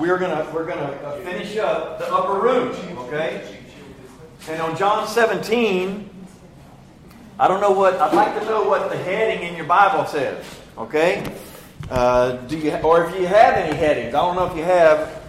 we're gonna finish up the upper room, okay? And on John 17, I'd like to know what the heading in your Bible says, okay? Or if you have any headings. I don't know if you have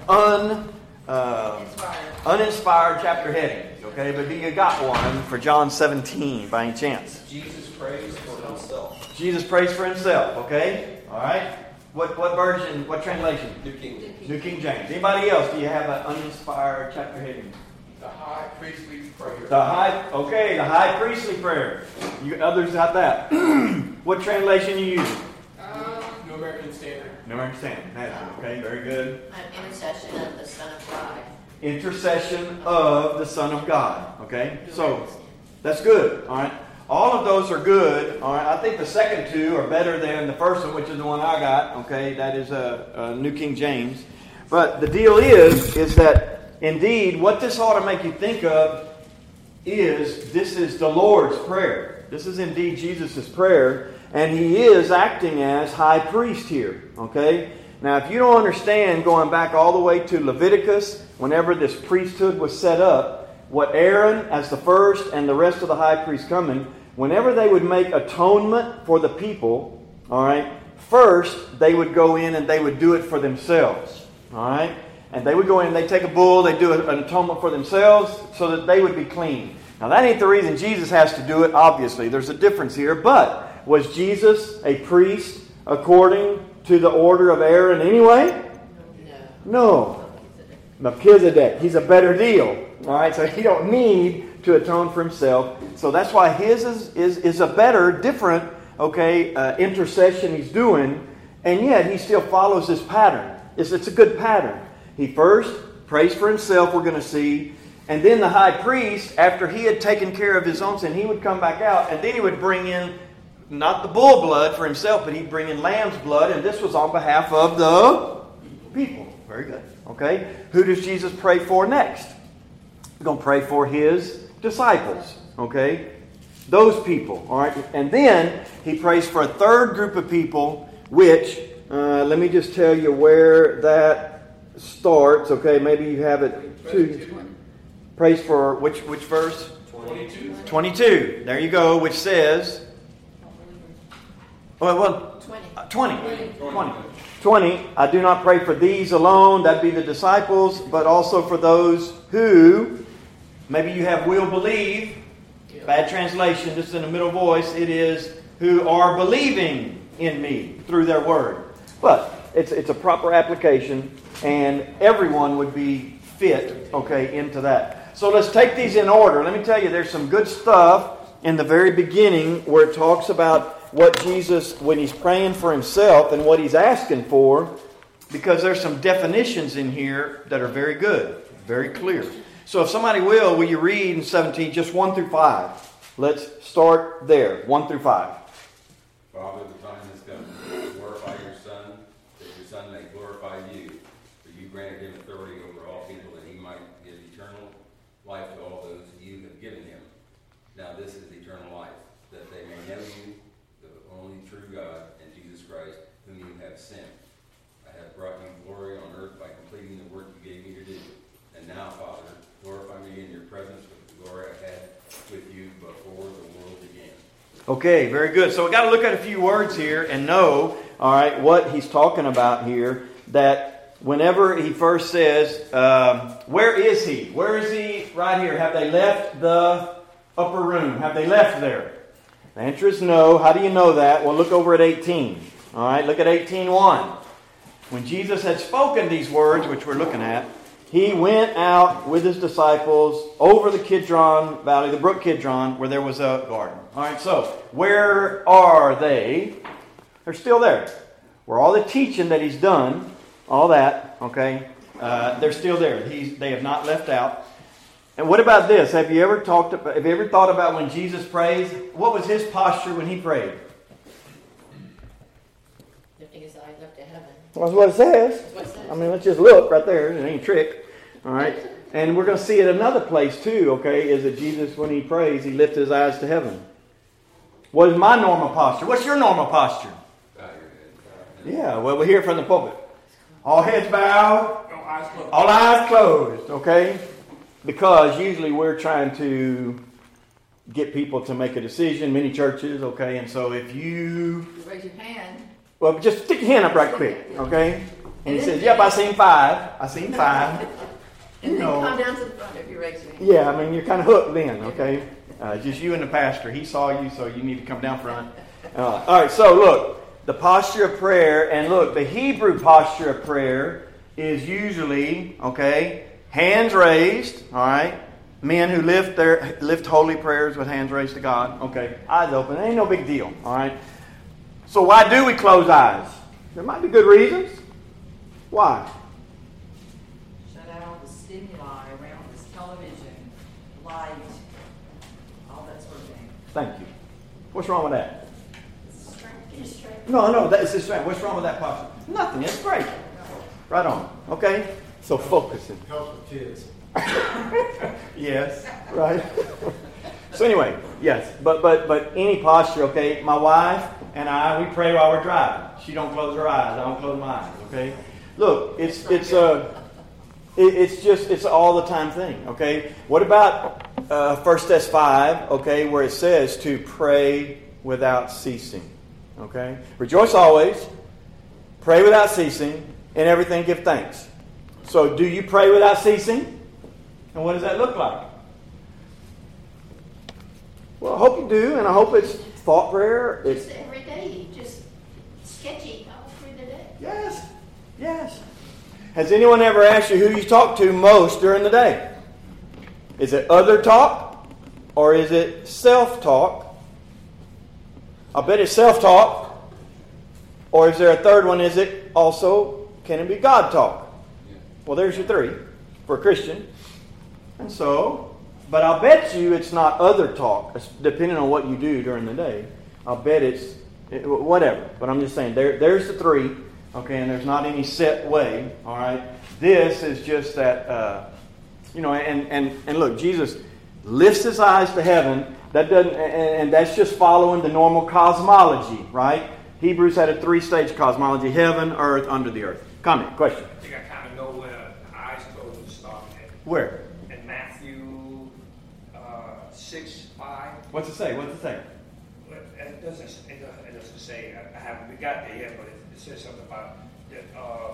uninspired chapter headings, okay? But do you got one for John 17 by any chance? Jesus prays for himself. Jesus prays for himself, okay? All right. What version, what translation? New King James. New King James. Anybody else? Do you have an uninspired chapter heading? The high priestly prayer. The high priestly prayer. You others got that? What translation you using? New American Standard. New American Standard. Okay, very good. Intercession of the Son of God. Intercession of the Son of God. Okay, so that's good. All right. All of those are good. All right. I think the second two are better than the first one, which is the one I got. Okay, that is a New King James. But the deal is that indeed what this ought to make you think of is this is the Lord's prayer. This is indeed Jesus' prayer, and He is acting as high priest here. Okay. Now, if you don't understand, going back all the way to Leviticus, whenever this priesthood was set up, what Aaron as the first and the rest of the high priests coming, whenever they would make atonement for the people, all right, first they would go in and they would do it for themselves, all right? And they would go in, they'd take a bull, they'd do an atonement for themselves so that they would be clean. Now, that ain't the reason Jesus has to do it, obviously. There's a difference here. But was Jesus a priest according to the order of Aaron anyway? No. Melchizedek. He's a better deal. All right, so he don't need to atone for himself. So that's why his is a better, different, intercession he's doing. And yet he still follows this pattern. It's a good pattern. He first prays for himself, we're going to see. And then the high priest, after he had taken care of his own sin, he would come back out. And then he would bring in not the bull blood for himself, but he'd bring in lamb's blood. And this was on behalf of the people. Very good. Okay. Who does Jesus pray for next? We're going to pray for His disciples. Okay. Those people. All right. And then He prays for a third group of people, which, let me just tell you where that starts. Okay. Maybe you have it too. Prays for which verse? 22. 22. There you go. Which says... 20. I do not pray for these alone, that'd be the disciples, but also for those who, maybe you have will believe, bad translation, just in the middle voice, it is who are believing in me through their word. But it's a proper application, and everyone would be fit, into that. So let's take these in order. Let me tell you, there's some good stuff in the very beginning where it talks about what Jesus, when He's praying for Himself and what He's asking for, because there's some definitions in here that are very good, very clear. So if somebody will you read in 17, just 1 through 5. Let's start there, 1 through 5. Father, the time has come. Glorify your Son, that your Son may glorify you. For you granted Him authority over all people, that He might give eternal life to all those you have given Him. Now this is eternal life, that they may know you, the only true God, and Jesus Christ, whom you have sent. I have brought you glory on earth by completing the work you gave me to do. And now, Father, glorify me in your presence with the glory I had with you before the world began. Okay, very good. So we've got to look at a few words here and know, all right, what he's talking about here. That whenever he first says, where is he? Where is he? Right here. Have they left the upper room? Have they left there? The answer is no. How do you know that? Well, look over at 18. All right, look at 18:1. When Jesus had spoken these words, which we're looking at, He went out with His disciples over the Kidron Valley, the brook Kidron, where there was a garden. All right, so where are they? They're still there. Where all the teaching that He's done, all that, they're still there. They have not left out. And what about this? Have you ever thought about when Jesus prays? What was His posture when He prayed? Lifting His eyes up to heaven. Well, that's what it says. I mean, let's just look right there. It ain't a trick. All right. And we're going to see it another place too, is that Jesus, when He prays, He lifts His eyes to heaven. What is my normal posture? What's your normal posture? Yeah, well, we hear it from the pulpit. All heads bowed. No eyes closed. All eyes closed, okay? Because usually we're trying to get people to make a decision, many churches, okay? And so if you, Raise your hand. well, just stick your hand up right quick, okay? And he says, yep, I seen 5. I seen 5. And then No. come down to the front if you raise your hand. Yeah, I mean, you're kind of hooked then, okay? Just you and the pastor. He saw you, so you need to come down front. All right, so look, the posture of prayer, and look, the Hebrew posture of prayer is usually, okay, hands raised, all right? Men who lift holy prayers with hands raised to God. Okay, eyes open. It ain't no big deal. All right. So why do we close eyes? There might be good reasons. Why? Shut out the stimuli around this television, light, all that sort of thing. Thank you. What's wrong with that? Distract. No, that's just right. What's wrong with that posture? Nothing. It's great. Right on. Okay. So focusing. Helps with kids. Yes. Right. So anyway, yes. But any posture. Okay. My wife and I, we pray while we're driving. She don't close her eyes. I don't close my eyes. Okay. Look, it's all the time thing. Okay. What about 1 Thess 5? Okay, where it says to pray without ceasing. Okay. Rejoice always. Pray without ceasing. In everything give thanks. So do you pray without ceasing? And what does that look like? Well, I hope you do, and I hope it's thought prayer. It's Just every day, just sketchy all through the day. yes, yes. Has anyone ever asked you who you talk to most during the day? Is it other talk or is it self-talk? I bet it's self-talk. Or is there a third one? Is it also, can it be God talk? Well, there's your 3 for a Christian. And so, but I'll bet you it's not other talk, depending on what you do during the day. I'll bet it's whatever. But I'm just saying, there's the 3, okay, and there's not any set way, all right? This is just that, and look, Jesus lifts his eyes to heaven. That doesn't, and that's just following the normal cosmology, right? Hebrews had a 3-stage cosmology: heaven, earth, under the earth. Comment, question. I think I kind of know where the eyes closed is starting at. Where? In Matthew 6:5. What's it say? What's it say? It doesn't say. I haven't got there yet, but it says something about that.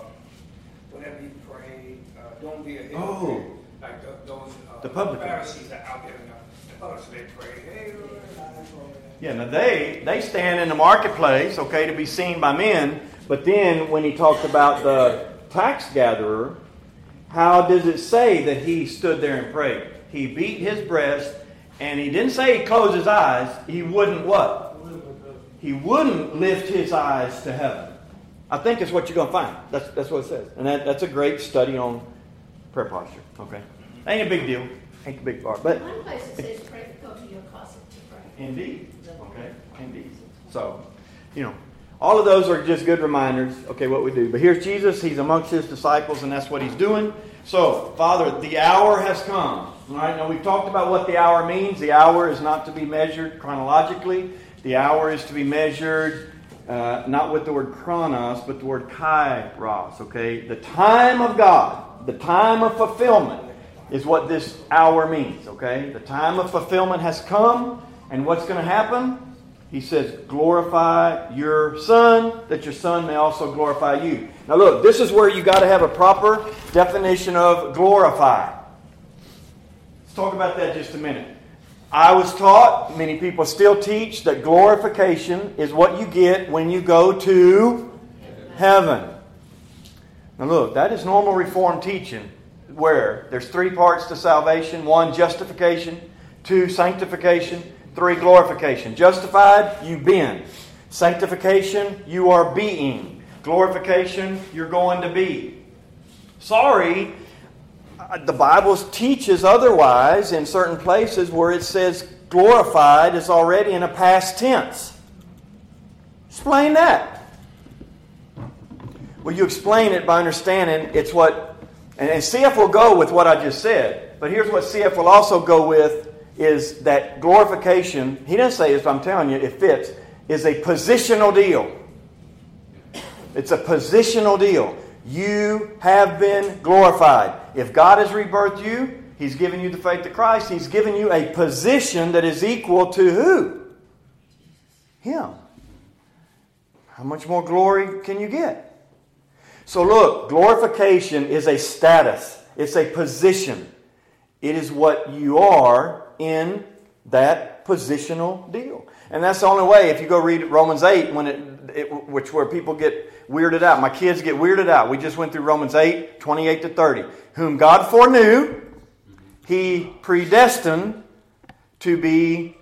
Whenever you pray, don't be a hypocrite. Oh. Like those The publicans. Pharisees that out there in the public, so they pray. Hey, Lord, I pray. Yeah, now they stand in the marketplace, okay, to be seen by men. But then when he talked about the tax gatherer, how does it say that he stood there and prayed? He beat his breast, and he didn't say he closed his eyes. He wouldn't what? He wouldn't lift his eyes to heaven. I think that's what you're going to find. That's what it says. And that's a great study on prayer posture. Okay. Ain't a big deal. Ain't a big part. But One place it says pray, go to your closet to pray. indeed. Okay. Indeed. So, all of those are just good reminders, okay, what we do. But here's Jesus. He's amongst his disciples, and that's what he's doing. So, Father, the hour has come. All right. Now, we've talked about what the hour means. The hour is not to be measured chronologically. The hour is to be measured not with the word chronos, but the word kairos, okay? The time of God, the time of fulfillment is what this hour means, okay? The time of fulfillment has come, and what's going to happen? He says, glorify your Son, that your Son may also glorify you. Now look, this is where you got to have a proper definition of glorify. Let's talk about that just a minute. I was taught, many people still teach, that glorification is what you get when you go to heaven. Now look, that is normal Reformed teaching, where there's 3 parts to salvation. 1, justification. 2, sanctification. 3, glorification. Justified, you've been. Sanctification, you are being. Glorification, you're going to be. Sorry, the Bible teaches otherwise in certain places where it says glorified is already in a past tense. Explain that. Well, you explain it by understanding it's what, and CF will go with what I just said, but here's what CF will also go with, is that glorification, he doesn't say this, but I'm telling you, it fits, is a positional deal. It's a positional deal. You have been glorified. If God has rebirthed you, He's given you the faith of Christ. He's given you a position that is equal to who? Him. How much more glory can you get? So look, glorification is a status. It's a position. It is what you are in that positional deal. And that's the only way. If you go read Romans 8, which where people get weirded out. My kids get weirded out. We just went through Romans 8, 28 to 30. Whom God foreknew, He predestined to be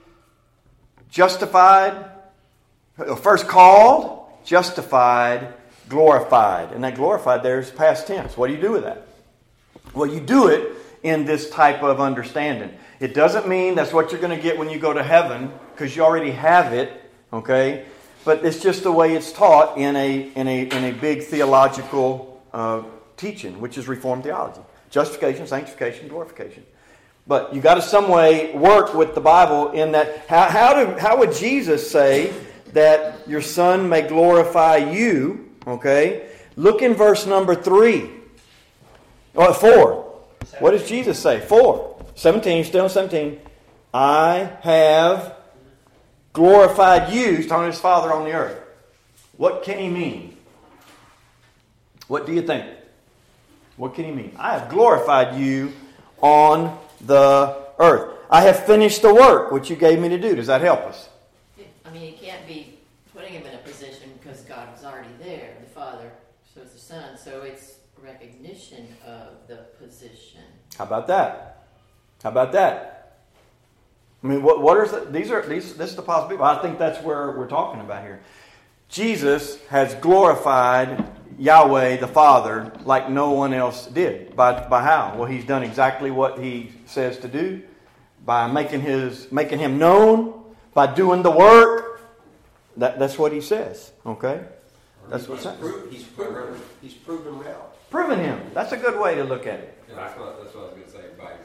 justified, first called, justified, glorified. And that glorified there is past tense. What do you do with that? Well, you do it in this type of understanding. It doesn't mean that's what you're going to get when you go to heaven, because you already have it, okay? But it's just the way it's taught in a big theological teaching, which is Reformed theology. Justification, sanctification, glorification. But you got to some way work with the Bible in that. How would Jesus say that your Son may glorify you? Okay, look in verse number 3. Or 4. What does Jesus say? 4. 17, still 17. I have glorified you. He's talking to His Father on the earth. What can He mean? What do you think? What can He mean? I have glorified you on the earth. I have finished the work which you gave me to do. Does that help us? I mean, it can't be putting Him in a position because God was already there, the Father, so it's the Son. So it's recognition of the position. How about that? How about that? I mean, what are these? This is the possibility. I think that's where we're talking about here. Jesus has glorified Yahweh the Father like no one else did. By how? Well, He's done exactly what He says to do. By making Him known. By doing the work. That's what He says. Okay? That's what's happening. He's proven it out. Proven Him. That's a good way to look at it. And that's what I was going to say.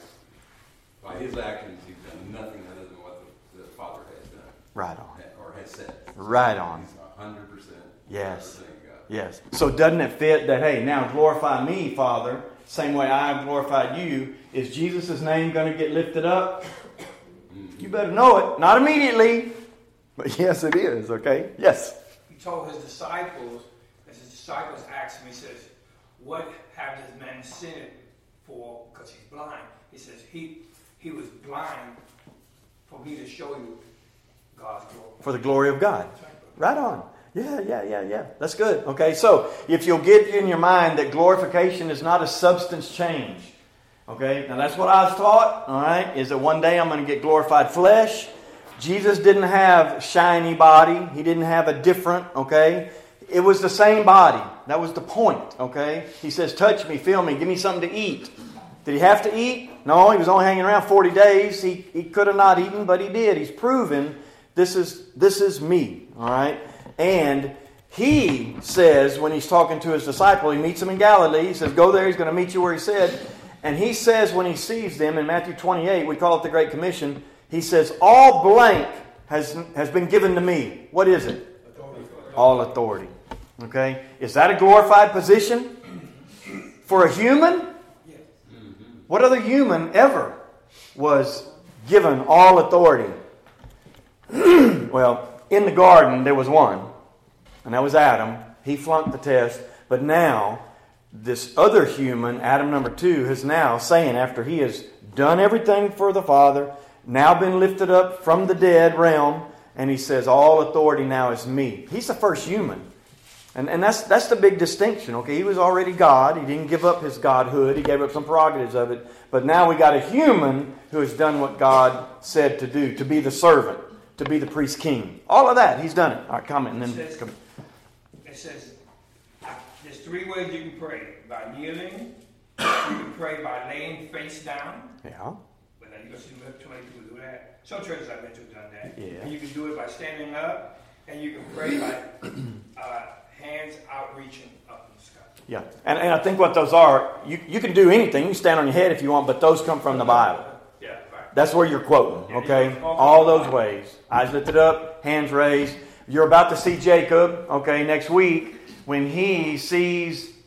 By His actions, He's done nothing other than what the Father has done. Right on. Or has said. Right on. He's 100%. Yes. God. Yes. So doesn't it fit that, hey, now glorify me, Father, same way I have glorified you? Is Jesus' name going to get lifted up? You better know it. Not immediately. But yes, it is. Okay? Yes. He told His disciples, as His disciples asked Him, He says, what have this man sinned for? Because he's blind. He says, he was blind for me to show you God's glory. For the glory of God. Right on. Yeah. That's good. Okay, so if you'll get in your mind that glorification is not a substance change. Okay, now that's what I was taught. All right, is that one day I'm going to get glorified flesh. Jesus didn't have shiny body. He didn't have a different, okay. It was the same body. That was the point, okay. He says, touch me, feel me, give me something to eat. Did he have to eat? No, he was only hanging around 40 days. He could have not eaten, but he did. He's proven this is me, all right. And he says, when he's talking to his disciple, he meets them in Galilee. He says, go there, he's going to meet you where he said. And he says when he sees them in Matthew 28, we call it the Great Commission, he says, all blank has been given to me. What is it? Authority. All authority. Okay? Is that a glorified position for a human? Yes. What other human ever was given all authority? Well, in the garden there was one, and that was Adam. He flunked the test, but now this other human, Adam number 2, is now saying, after he has done everything for the Father, now been lifted up from the dead realm, and he says, all authority now is me. He's the first human. And that's the big distinction. Okay, he was already God. He didn't give up his godhood. He gave up some prerogatives of it. But now we got a human who has done what God said to do, to be the servant, to be the priest king. All of that, he's done it. All right, comment. And then It says, there's 3 ways you can pray. By kneeling, you can pray by laying face down. Yeah. But you can see too many people do that. Some churches I've been to have done that. Yeah. And you can do it by standing up, and you can pray by hands out reaching up in the sky. Yeah. And I think what those are, you can do anything. You can stand on your head if you want, but those come from the Bible. Yeah, right. That's where you're quoting, okay? All those ways. Eyes lifted up, hands raised. You're about to see Jacob, okay, next week, when he sees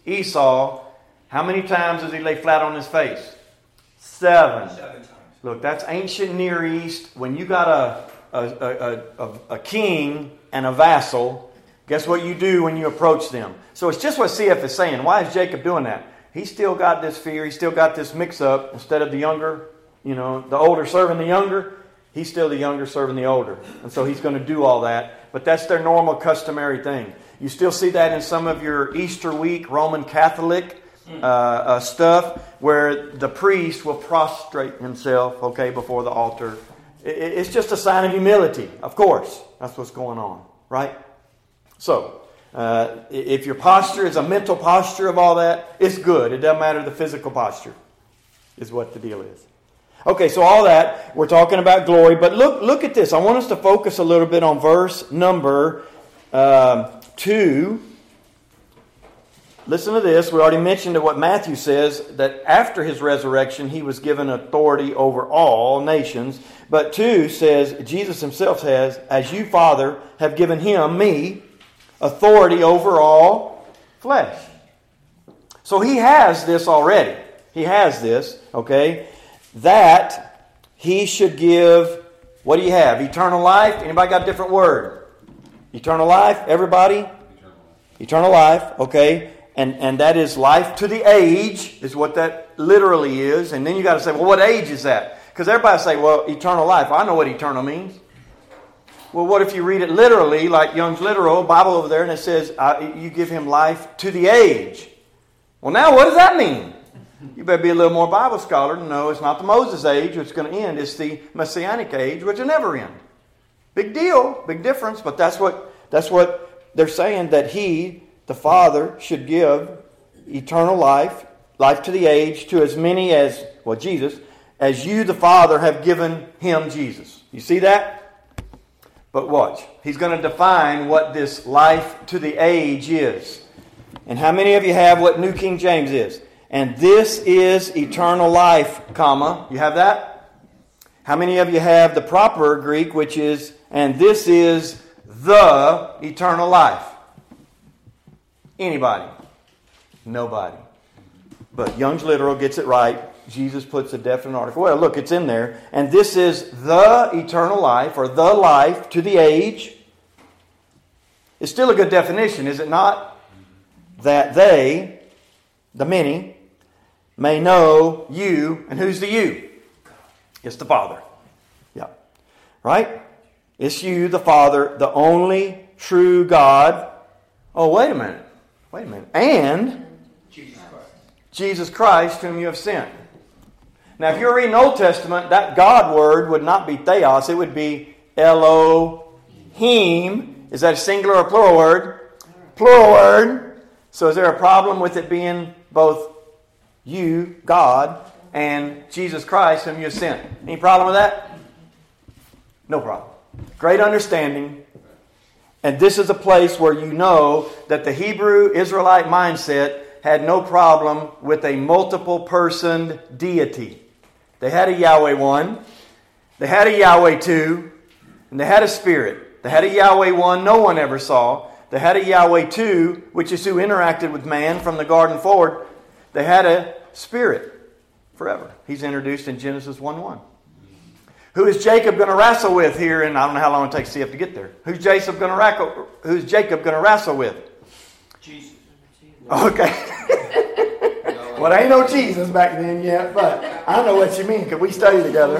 Esau, how many times does he lay flat on his face? 7. 7 times. Look, that's ancient Near East. When you got a king and a vassal, guess what you do when you approach them? So it's just what CF is saying. Why is Jacob doing that? He's still got this fear. He's still got this mix-up. Instead of the younger, the older serving the younger, he's still the younger serving the older. And so he's going to do all that. But that's their normal, customary thing. You still see that in some of your Easter week Roman Catholic stuff, where the priest will prostrate himself, before the altar. It's just a sign of humility, of course. That's what's going on, right? So, if your posture is a mental posture of all that, it's good. It doesn't matter the physical posture, is what the deal is. Okay, so all that, we're talking about glory, but look at this. I want us to focus a little bit on verse number 2. Listen to this. We already mentioned what Matthew says, that after his resurrection, he was given authority over all nations. But 2 says, Jesus himself says, as you, Father, have given him, me, authority over all flesh. So he has this already. He has this, that he should give, what do you have? Eternal life? Anybody got a different word? Eternal life? Everybody? Eternal life, And that is life to the age, is what that literally is. And then you got to say, well, what age is that? Because everybody say, well, eternal life. I know what eternal means. Well, what if you read it literally, like Young's Literal Bible over there, and it says, you give him life to the age. Well, now what does that mean? You better be a little more Bible scholar to know it's not the Moses age which is going to end. It's the Messianic age, which will never end. Big deal, big difference, but that's what they're saying, that he, the Father, should give eternal life, life to the age, to as many as, Jesus, as you, the Father, have given him, Jesus. You see that? But watch. He's going to define what this life to the age is. And how many of you have what New King James is? And this is eternal life, you have that? How many of you have the proper Greek, which is, and this is the eternal life? Anybody? Nobody. But Young's Literal gets it right. Jesus puts a definite article. Well, look, it's in there. And this is the eternal life, or the life to the age. It's still a good definition, is it not? That they, the many, may know you. And who's the you? It's the Father. Yeah. Right? It's you, the Father, the only true God. Oh, wait a minute. And Jesus Christ, whom you have sent. Now, if you're reading Old Testament, that God word would not be theos. It would be Elohim. Is that a singular or plural word? Plural word. So is there a problem with it being both you, God, and Jesus Christ, whom you have sent? Any problem with that? No problem. Great understanding. And this is a place where you know that the Hebrew Israelite mindset had no problem with a multiple-personed deity. They had a Yahweh 1, they had a Yahweh 2, and they had a Spirit. They had a Yahweh 1 no one ever saw. They had a Yahweh 2, which is who interacted with man from the garden forward. They had a Spirit forever. He's introduced in Genesis 1:1. Who is Jacob going to wrestle with here? And I don't know how long it takes CF to get there. Who's Jacob going to wrestle with? Jesus. Okay. Well, there ain't no Jesus back then yet, but I know what you mean because we study together.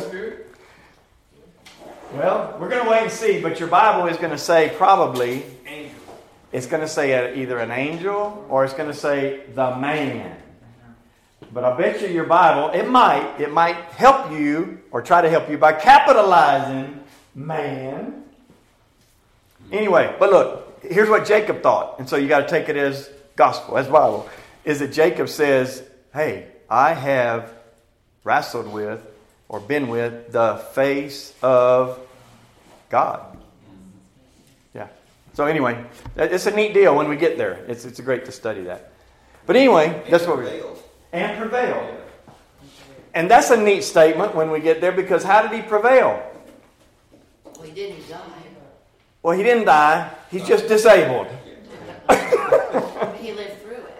Well, we're going to wait and see, but your Bible is going to say probably, Angel. it's going to say either an angel or it's going to say the man. But I bet you your Bible, it might help you or try to help you by capitalizing man. Anyway, but look, here's what Jacob thought. And so you got to take it as gospel, as Bible. Is that Jacob says, hey, I have wrestled with or been with the face of God. Yeah. So anyway, it's a neat deal when we get there. It's great to study that. But anyway, that's what we're doing. And prevail. And that's a neat statement when we get there, because how did he prevail? Well, he didn't die. Well, he didn't die. He's just disabled. He lived through it.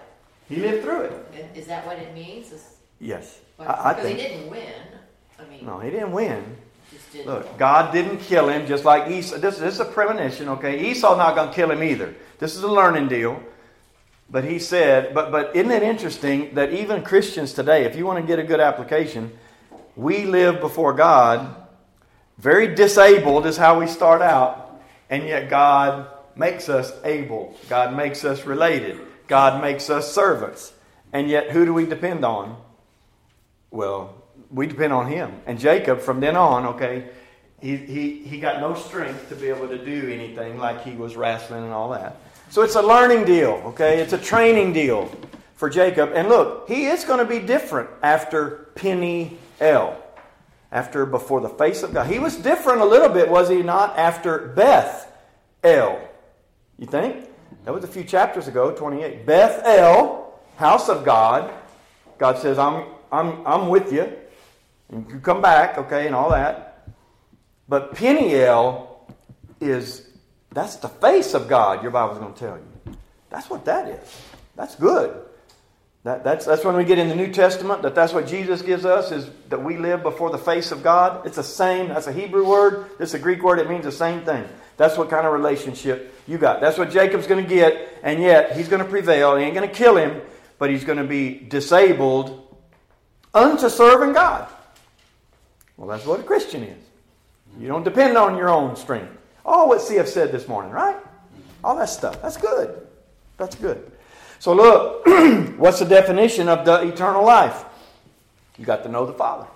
He lived through it. Is that what it means? Yes. Because I he think. didn't win. I mean, No, he didn't win. just didn't. Look, God didn't kill him just like Esau. This is a premonition, okay? Esau's not going to kill him either. This is a learning deal. But he said, but isn't it interesting that even Christians today, if you want to get a good application, we live before God, very disabled is how we start out, and yet God makes us able. God makes us related. God makes us servants. And yet, who do we depend on? Well, we depend on Him. And Jacob, from then on, okay, he got no strength to be able to do anything like he was wrestling and all that. So it's a learning deal, okay? It's a training deal for Jacob. And look, he is going to be different after Peniel, after before the face of God. He was different a little bit, was he not, after Beth-el? You think? That was a few chapters ago, 28. Beth-el, house of God. God says, I'm with you. And you come back, okay, and all that. But Peniel that's the face of God, your Bible's going to tell you. That's what that is. That's good. That's when we get in the New Testament, that's what Jesus gives us, is that we live before the face of God. It's the same. That's a Hebrew word. It's a Greek word. It means the same thing. That's what kind of relationship you got. That's what Jacob's going to get, and yet he's going to prevail. He ain't going to kill him, but he's going to be disabled unto serving God. Well, that's what a Christian is. You don't depend on your own strength. Oh, what CF said this morning, right? All that stuff. That's good. That's good. So look, what's the definition of the eternal life? You got to know the Father.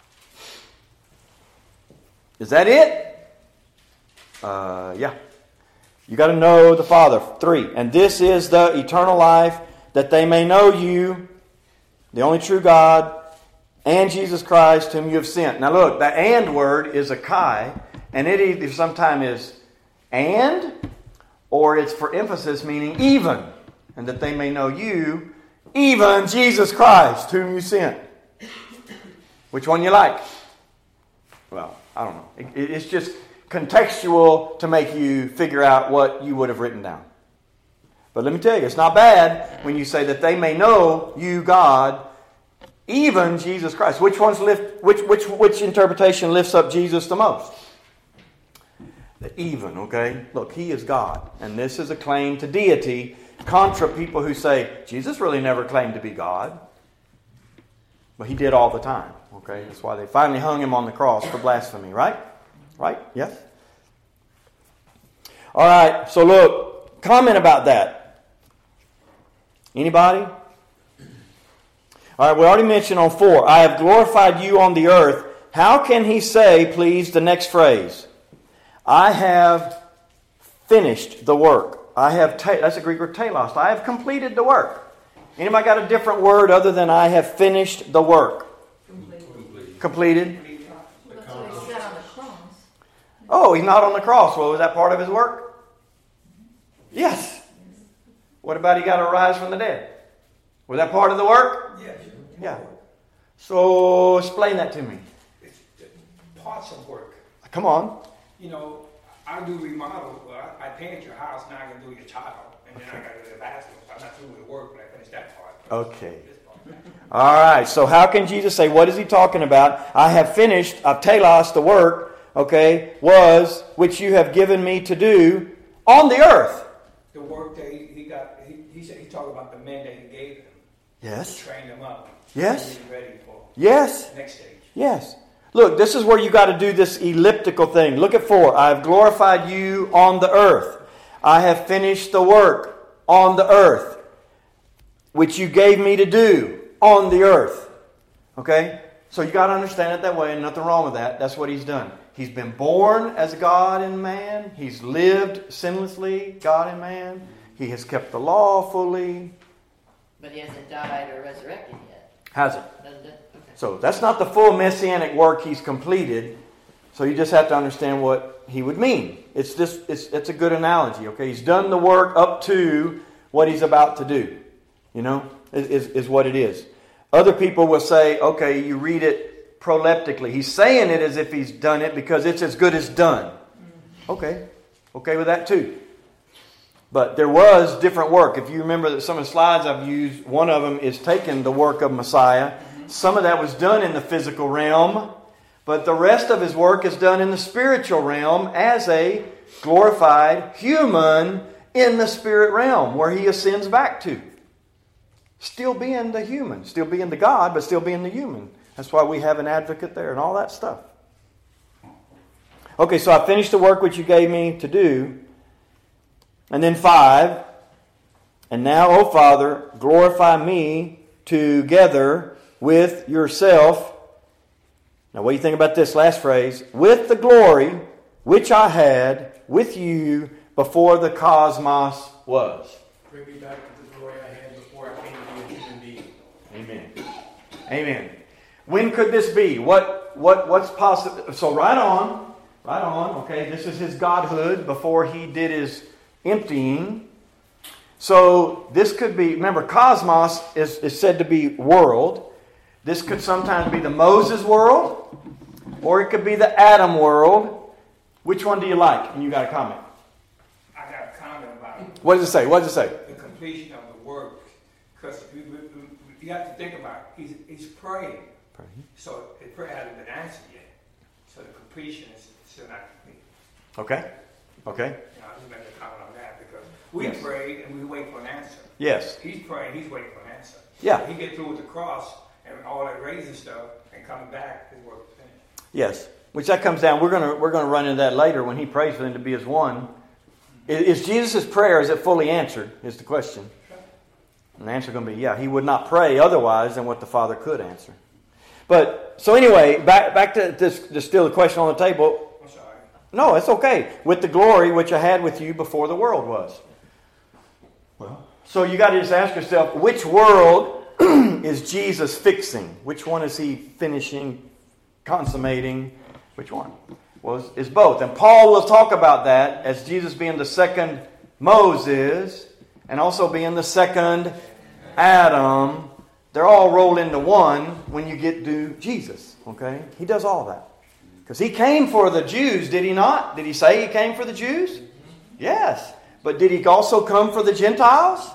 Is that it? Yeah. You got to know the Father. 3. And this is the eternal life, that they may know you, the only true God, and Jesus Christ, whom you have sent. Now look, the and word is a kai, and it either sometimes is and, or it's for emphasis, meaning even. And that they may know you, even Jesus Christ, whom you sent. Which one you like? Well, I don't know. It's just contextual to make you figure out what you would have written down. But let me tell you, it's not bad when you say that they may know you, God, even Jesus Christ. Which interpretation lifts up Jesus the most? The even, okay? Look, He is God. And this is a claim to deity, contra people who say, Jesus really never claimed to be God. But He did all the time, okay? That's why they finally hung Him on the cross for blasphemy, right? Right? Yes? All right, so look, comment about that. Anybody? All right, we already mentioned on 4, I have glorified you on the earth. How can he say, please, the next phrase? I have finished the work. That's a Greek word, telos. I have completed the work. Anybody got a different word other than I have finished the work? Completed. That's what he said on the cross. Oh, He's not on the cross. Well, was that part of His work? Yes. What about He got to rise from the dead? Was that part of the work? Yes. Yeah. So explain that to me. It's parts of work. Come on. You know, I do remodel. Well, I painted your house, now I can do your tile. And then I got to do the bathroom. I'm not through with the work, but I finished that part. Okay. All right. So how can Jesus say, what is He talking about? I have finished, I've telos, the work, okay, was, which you have given me to do on the earth. The work that he got, he said, he talked about the men that He gave him. Yes. To train them up. Yes. To be ready for Yes. the next stage. Yes. Look, this is where you got to do this elliptical thing. Look at 4. I have glorified you on the earth. I have finished the work on the earth, which you gave me to do on the earth. Okay? So you got to understand it that way, and nothing wrong with that. That's what He's done. He's been born as God and man. He's lived sinlessly, God and man. He has kept the law fully. But He hasn't died or resurrected yet. Has it? Doesn't it? Okay. So that's not the full messianic work He's completed. So you just have to understand what He would mean. It's a good analogy. Okay, He's done the work up to what He's about to do. You know, is what it is. Other people will say, okay, you read it proleptically. He's saying it as if He's done it because it's as good as done. Okay with that too. But there was different work. If you remember that some of the slides I've used, one of them is taking the work of Messiah. Some of that was done in the physical realm, but the rest of his work is done in the spiritual realm as a glorified human in the spirit realm, where he ascends back to. Still being the human, still being the God, but still being the human. That's why we have an advocate there and all that stuff. Okay, so I finished the work which you gave me to do. And then 5, and now, O Father, glorify me together with yourself. Now, what do you think about this last phrase? With the glory which I had with you before the cosmos was. Bring me back to the glory I had before I came to be a human being. Amen. Amen. When could this be? What's possible? So right on. Okay, this is his godhood before he did his emptying. So this could be, remember, cosmos is said to be world. This could sometimes be the Moses world, or it could be the Adam world. Which one do you like? And you got a comment. I got a comment about it. What does it say? What does it say? The completion of the work. Because you have to think about it. He's praying. So his prayer hasn't been answered yet. So the completion is still not complete. Okay. You know, I just make a comment on that because we Yes. prayed and we wait for an answer. Yes. He's praying, he's waiting for an answer. Yeah. He get through with the cross and all that raising stuff and coming back, his work is finished. Yes. Which that comes down. We're gonna run into that later when he prays for them to be as one. Is Jesus' prayer, is it fully answered? Is the question. And the answer is going to be, yeah. He would not pray otherwise than what the Father could answer. But, so anyway, back to this, still the question on the table. I'm sorry. No, it's okay. With the glory which I had with you before the world was. Well, so you got to just ask yourself, which world is Jesus fixing? Which one is he finishing, consummating? Which one? Well, it's both. And Paul will talk about that as Jesus being the second Moses and also being the second Adam. They're all rolled into one when you get to Jesus. Okay? He does all that. Because he came for the Jews, did he not? Did he say he came for the Jews? Yes. But did he also come for the Gentiles?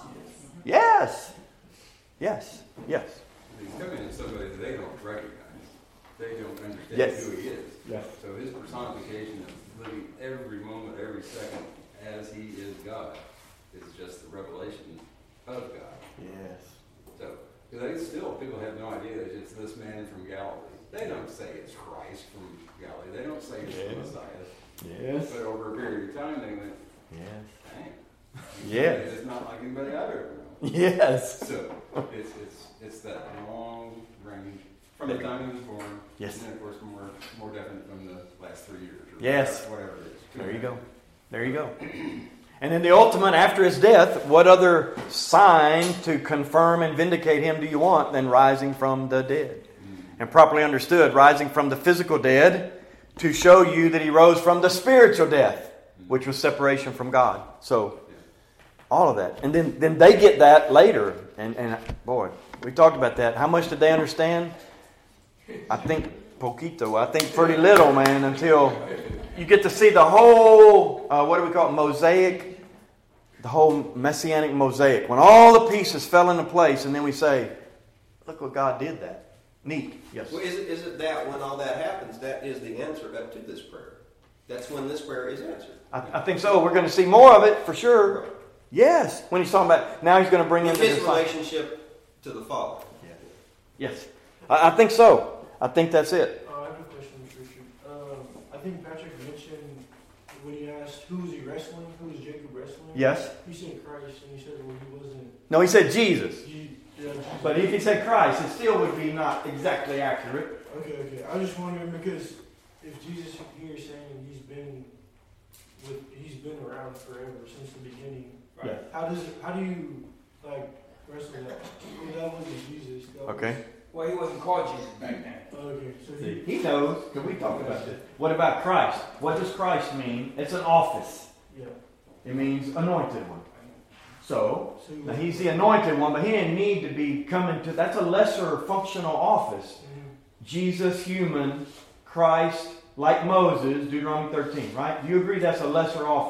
Yes. Yes. Yes. He's coming to somebody that they don't recognize. They don't understand Yes. who he is. Yes. So his personification of living every moment, every second as he is God is just the revelation of God. Yes. So they still, people have no idea that it's this man from Galilee. They don't say it's Christ from Galilee. They don't say it's the Messiah. Yes. But over a period of time, they went, Yes. dang. Yes. It's not like anybody I've ever known. Yes. So it's that long range from the time he was born. Yes. And then of course more definite from the last 3 years. Or Yes. Whatever it is. There you go. There you go. And then the ultimate, after his death, what other sign to confirm and vindicate him do you want than rising from the dead? And properly understood, rising from the physical dead to show you that he rose from the spiritual death, which was separation from God. So, all of that. And then they get that later. And boy, we talked about that. How much did they understand? I think poquito. I think pretty little, man, until you get to see the whole, what do we call it, mosaic? The whole messianic mosaic. When all the pieces fell into place, and then we say, look what God did that. Neat. Yes. Well, is it that when all that happens, that is the answer up to this prayer? That's when this prayer is answered. I think so. We're going to see more of it for sure. Yes. When he's talking about, now he's going to bring in the His disciples. relationship to the Father. Yes. I think so. I think that's it. I have a question, Mr. Richard. I think Patrick mentioned when he asked who was he wrestling, who was Jacob wrestling? Yes. He said Christ, and he said, well, he wasn't. No, he said Jesus. Yeah, But if he said Christ, it still would be not exactly accurate. Okay. I was just wondering because if Jesus here is saying he's been around forever since the beginning. Yeah. How do you like wrestle that? Well, that wasn't Jesus. That Okay. Well, he wasn't called Jesus back then. Was, okay. So See, he knows, because we talked about this. What about Christ? What does Christ mean? It's an office. yeah. It means anointed one. So, So now he's the anointed one, but he didn't need to be coming to, that's a lesser functional office. Jesus, human, Christ, like Moses, Deuteronomy 13, right? Do you agree that's a lesser office?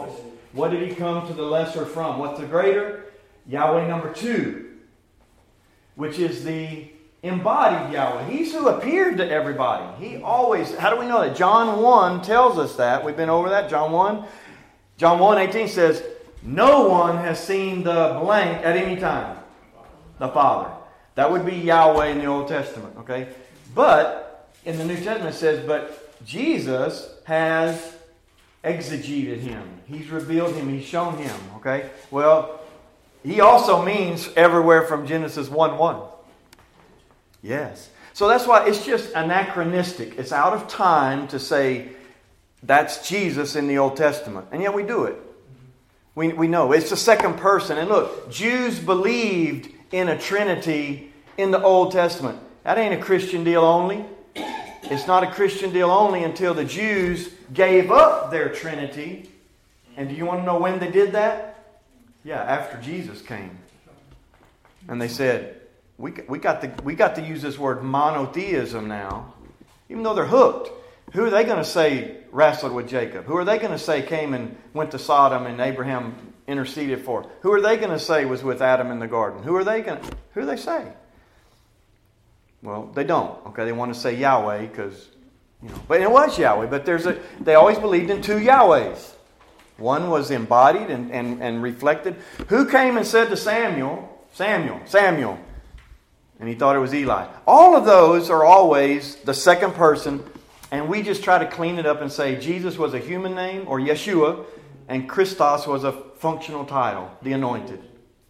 What did he come to the lesser from? What's the greater? Yahweh number 2, which is the embodied Yahweh. He's who appeared to everybody. He always, how do we know that? John 1 tells us that. We've been over that. John 1:18 says, no one has seen the blank at any time. The Father. That would be Yahweh in the Old Testament. Okay? But in the New Testament it says, but Jesus has exegeted him. He's revealed him. He's shown him. Okay? Well, he also means everywhere from Genesis 1:1. Yes. So that's why it's just anachronistic. It's out of time to say that's Jesus in the Old Testament. And yet we do it. We know. It's the second person. And look, Jews believed in a Trinity in the Old Testament. That ain't a Christian deal only. It's not a Christian deal only until the Jews gave up their Trinity. And do you want to know when they did that? Yeah, after Jesus came. And they said, we got to use this word monotheism now. Even though they're hooked. Who are they going to say wrestled with Jacob? Who are they going to say came and went to Sodom and Abraham interceded for? Who are they going to say was with Adam in the garden? Who do they say? Well, they don't. Okay, they want to say Yahweh because, but it was Yahweh. But they always believed in 2 Yahwehs. One was embodied and reflected. Who came and said to Samuel, Samuel? And he thought it was Eli. All of those are always the second person. And we just try to clean it up and say Jesus was a human name, or Yeshua, and Christos was a functional title, the anointed.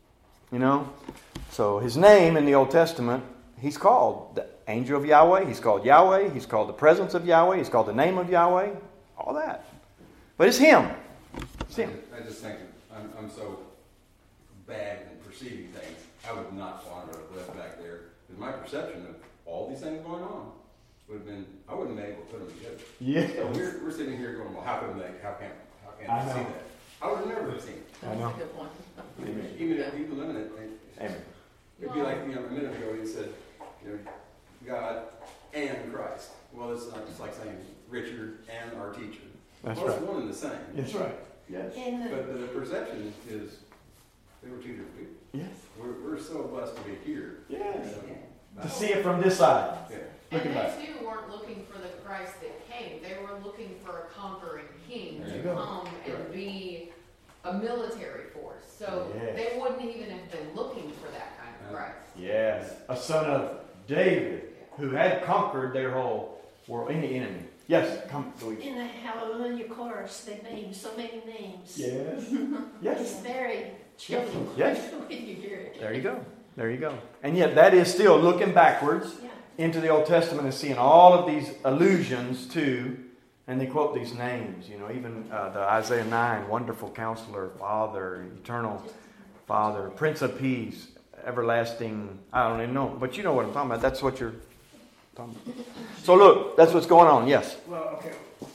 So his name in the Old Testament, he's called the angel of Yahweh, he's called Yahweh, he's called the presence of Yahweh, he's called the name of Yahweh, all that. But it's him. It's him. I just think I'm so bad in perceiving things. I would not want to live back there. Because my perception of all these things going on would have been, I wouldn't have been able to put them together. Yeah. So we're sitting here going, well, how can't they see that? I would never have seen it. I know. That's a good point. Even if people limit it, Amen. it'd be like, a minute ago he said, God and Christ. Well, it's like saying Richard and our teacher. That's Well, right. it's one and the same. That's right. Yes. And But the perception is they were 2 different people. Yes. We're so blessed to be here. Yes. Uh, To see it from this side. Yeah. Looking And back. they too weren't looking for the Christ that came. They were looking for a conquering king There you to go. come and be a military force. So Yes. they wouldn't even have been looking for that kind of Christ. Yes. A son of David who had conquered their whole world, any enemy. Yes. Come. Louise. in the Hallelujah chorus, they named so many names. Yes. It's Yes. very chilling Yes. when you hear it. There you go. There you go. And yet that is still looking backwards Yeah. into the Old Testament and seeing all of these allusions to, and they quote these names, even the Isaiah 9, wonderful counselor, Father, eternal Father, Prince of Peace, everlasting, I don't even know, but you know what I'm talking about. That's what you're talking about. So look, that's what's going on. Yes. Well, okay.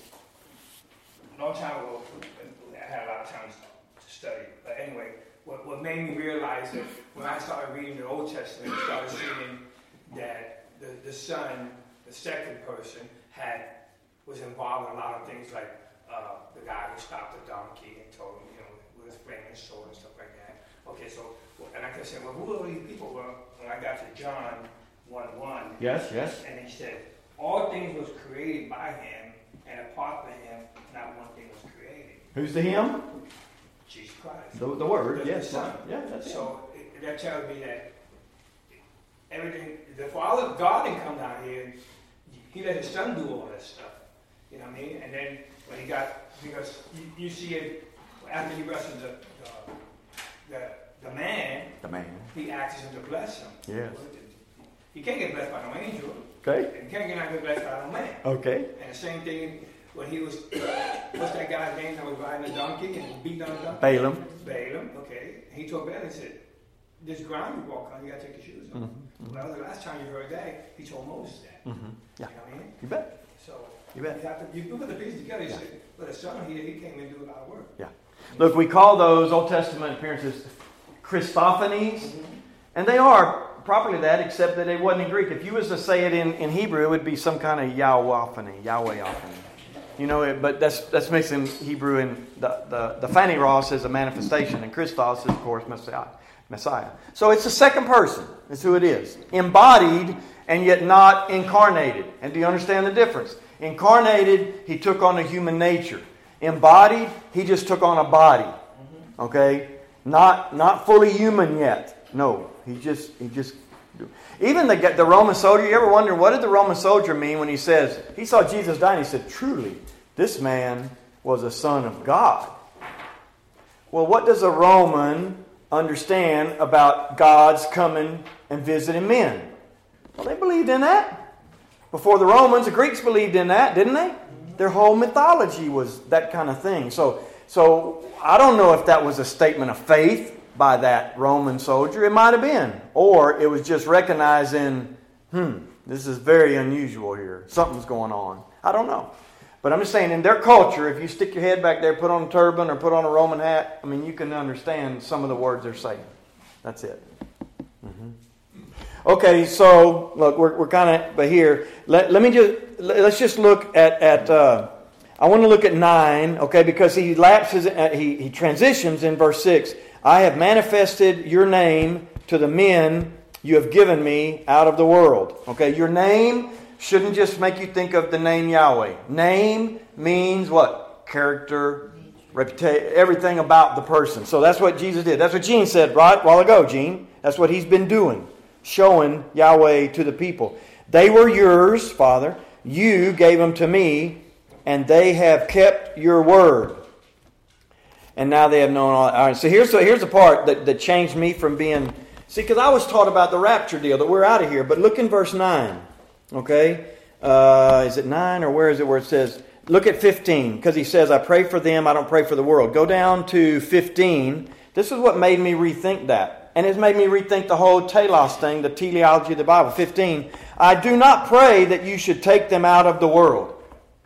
A long time ago, I had a lot of time to study. But anyway, what made me realize that when I started reading the Old Testament, I started seeing that the Son, the second person, was involved in a lot of things, like the guy who stopped the donkey and told him, with his flaming sword and stuff like that. Okay, so, and I could say, well, who are these people? Well, when I got to John 1:1, Yes, yes. and he said, all things was created by him, and apart from him, not one thing was created. Who's the him? Jesus Christ. The Word. The Yes. Son. Yeah, that's it. So that tells me that everything, the Father, God didn't come down here, and he let his Son do all that stuff. You know what I mean? And then when he got, because you see it, after he wrestled the man, he asks him to bless him. Yes. He can't get blessed by no angel. Okay. And he can't get blessed by no man. Okay. And the same thing when he was, what's that guy's name that was riding a donkey and beat on a donkey? Balaam. Okay. He told Balaam, he said, this ground you walk on, you got to take your shoes off. Mm-hmm. Well, the last time you heard that, he told Moses that. Mm-hmm. Yeah. You know what I mean? You bet. So You bet. have to, you put the pieces together. You say, well, the Son here, he came and do a lot of work. Yeah. Look, we call those Old Testament appearances Christophanies, and they are properly that, except that it wasn't in Greek. If you was to say it in Hebrew, it would be some kind of Yahwehphany. You know, but that's mixing Hebrew and the Phaneros is a manifestation, and Christos is, of course, Messiah. So it's the second person. That's who it is. Embodied and yet not incarnated. And do you understand the difference? Incarnated, he took on a human nature. Embodied, he just took on a body. Okay? Not fully human yet. No, he just. Even the Roman soldier. You ever wonder what did the Roman soldier mean when he says he saw Jesus die and he said, "Truly, this man was a son of God." Well, what does a Roman understand about God's coming and visiting men? Well, they believed in that. Before the Romans, the Greeks believed in that, didn't they? Their whole mythology was that kind of thing. So I don't know if that was a statement of faith by that Roman soldier. It might have been. Or it was just recognizing, this is very unusual here. Something's going on. I don't know. But I'm just saying, in their culture, if you stick your head back there, put on a turban or put on a Roman hat, I mean, you can understand some of the words they're saying. That's it. Okay, so look, we're kind of, but here, let's just look at I want to look at 9, okay, because he lapses, he transitions in verse 6. I have manifested your name to the men you have given me out of the world. Okay, your name shouldn't just make you think of the name Yahweh. Name means what? Character, reputation, everything about the person. So that's what Jesus did. That's what Gene said right a while ago, Gene. That's what he's been doing, showing Yahweh to the people. They were yours, Father. You gave them to me, and they have kept your word. And now they have known all. All right, so here's the part that changed me from being... See, because I was taught about the rapture deal, that we're out of here. But look in verse 9. Okay? Is it 9 or where is it where it says... Look at 15, because he says, I pray for them, I don't pray for the world. Go down to 15. This is what made me rethink that. And it's made me rethink the whole telos thing, the teleology of the Bible. 15. I do not pray that you should take them out of the world.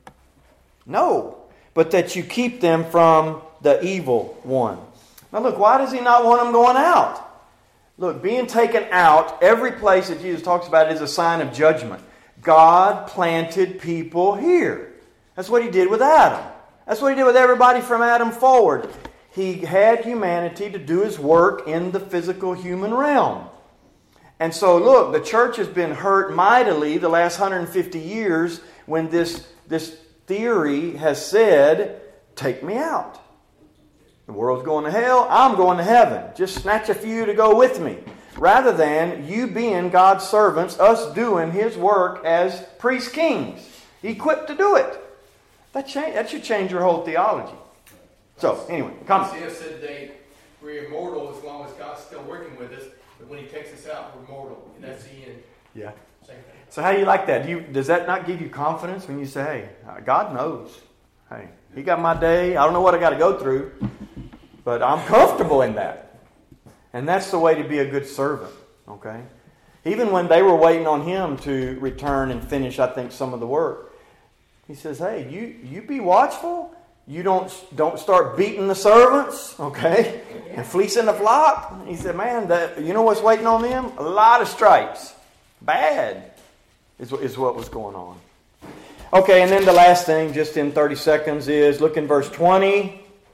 No. But that you keep them from the evil one. Now look, why does he not want them going out? Look, being taken out, every place that Jesus talks about it is a sign of judgment. God planted people here. That's what he did with Adam. That's what he did with everybody from Adam forward. He had humanity to do his work in the physical human realm. And so look, the church has been hurt mightily the last 150 years when this theory has said, take me out. The world's going to hell, I'm going to heaven. Just snatch a few to go with me. Rather than you being God's servants, us doing his work as priest kings, equipped to do it. That should change your whole theology. So, anyway, comment. Isaiah said we're immortal as long as God's still working with us, but when he takes us out, we're mortal, and that's the end. Yeah. Same thing. So how do you like that? Does that not give you confidence when you say, hey, God knows. Hey, he got my day. I don't know what I got to go through, but I'm comfortable in that. And that's the way to be a good servant, okay? Even when they were waiting on him to return and finish, I think, some of the work, he says, hey, you be watchful. You don't start beating the servants, okay, and fleecing the flock. He said, man, you know what's waiting on them? A lot of stripes. Bad is what was going on. Okay, and then the last thing, just in 30 seconds, is look in verse 17,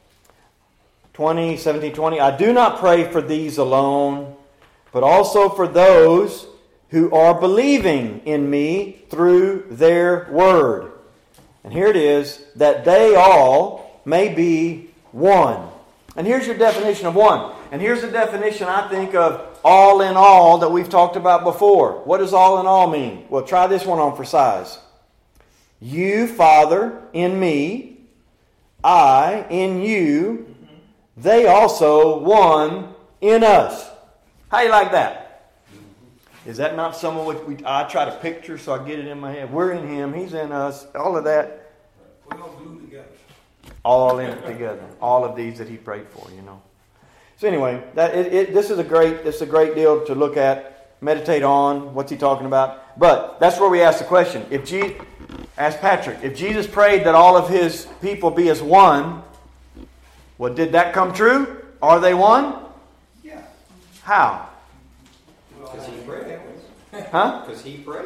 20. I do not pray for these alone, but also for those who are believing in me through their word. And here it is, that they all may be one. And here's your definition of one. And here's the definition, I think, of all in all that we've talked about before. What does all in all mean? Well, try this one on for size. You, Father, in me, I in you, they also one in us. How do you like that? Is that not some of what I try to picture so I get it in my head? We're in him, he's in us, all of that. We're all glued together. All in it together. All of these that he prayed for, you know. So anyway, this is a great deal to look at, meditate on. What's he talking about? But that's where we ask the question. Ask Patrick, if Jesus prayed that all of his people be as one, well, did that come true? Are they one? Yeah. How? Because he prayed it. Huh? Because he prayed it.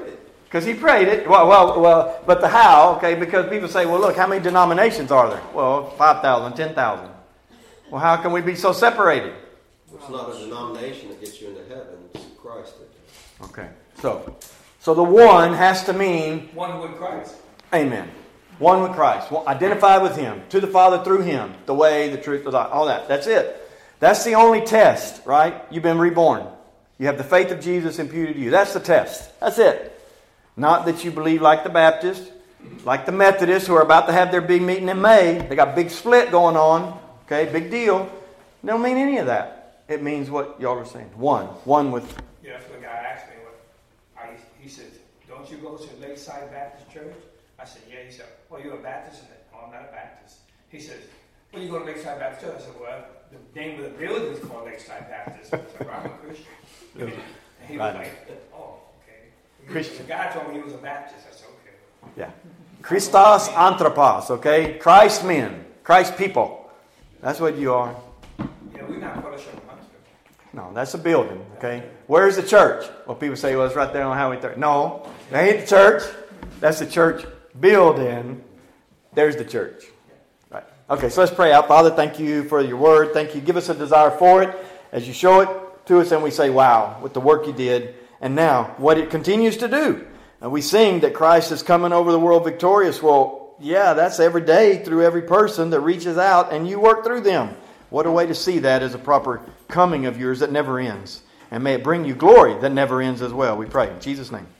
Because he prayed it. Well, but the how, okay, because people say, well, look, how many denominations are there? Well, 5,000, 10,000. Well, how can we be so separated? It's not a denomination that gets you into heaven. It's Christ that does. Okay, so the one has to mean... One with Christ. Amen. One with Christ. Identified with Him. To the Father through Him. The way, the truth, the life. All that. That's it. That's the only test, right? You've been reborn. You have the faith of Jesus imputed to you. That's the test. That's it. Not that you believe like the Baptists, like the Methodists who are about to have their big meeting in May. They got a big split going on. Okay, big deal. It don't mean any of that. It means what y'all are saying. One with... Yeah, that's what a guy asked me. He said, don't you go to Lakeside Baptist Church? I said, yeah. He said, well, you're a Baptist? I said, no, I'm not a Baptist. He says, well, you go to Lakeside Baptist Church? I said, well, the name of the building is called Lakeside Baptist. I said, well, I'm a Christian. And he was like, oh, okay. Christian. The guy told me he was a Baptist. I said, okay. Yeah. Christos Anthropos, okay? Christ men. Christ people. That's what you are. Yeah, we're not fellowship of Huntsville. No, that's a building, okay? Where's the church? Well, people say, well, it's right there on Highway 30. No, that ain't the church. That's the church building. There's the church. Right. Okay, so let's pray out. Father, thank you for your word. Thank you. Give us a desire for it as you show it to us, and we say, wow, with the work you did, and now what it continues to do. And we sing that Christ is coming over the world victorious. Well, yeah, that's every day through every person that reaches out, and you work through them. What a way to see that as a proper coming of yours that never ends. And may it bring you glory that never ends as well. We pray in Jesus' name.